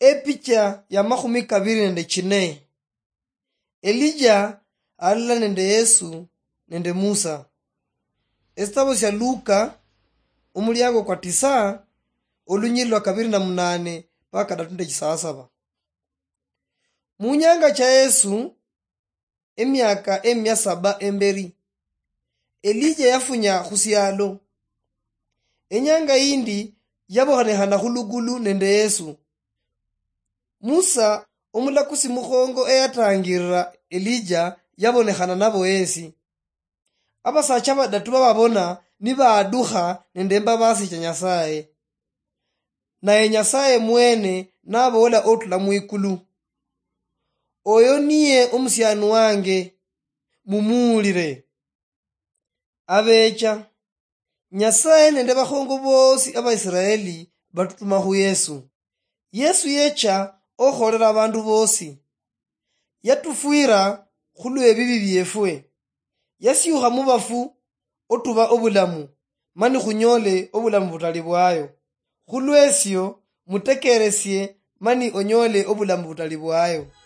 Epicha ya 24. Elija alila nende Yesu nende Musa. Estabo sya Luka umulyango kwa 9 olunyilwa 28 paka 37. Munyanga cha Yesu emyaka 7 emberi Elija yafunya khusyalo. Enyanga yindi yabohanehana khulugulu nende Yesu. Musa omulakusi mukhongo eyatangirira Elija yabonekhana nabo esi. Abasacha badatu bababona nibadukha nende mbabasi cha Nyasaye. Naye Nyasaye mwene nabola otula mwikulu. Oyo niye omusyanu wange mumuulire. Abecha Nyasaye nende bakhongo bosi Abaisiraeli batutuma khu Yesu. Yesu yecha okholera abandu bosi. Yatufwira khulwe ebibi byefwe. Yasyukha mubafu otuba obulamu mani khunyole obulamu butali bwayo. Khulwesyo mutekeresye mani onyole obulamu butali bwayo.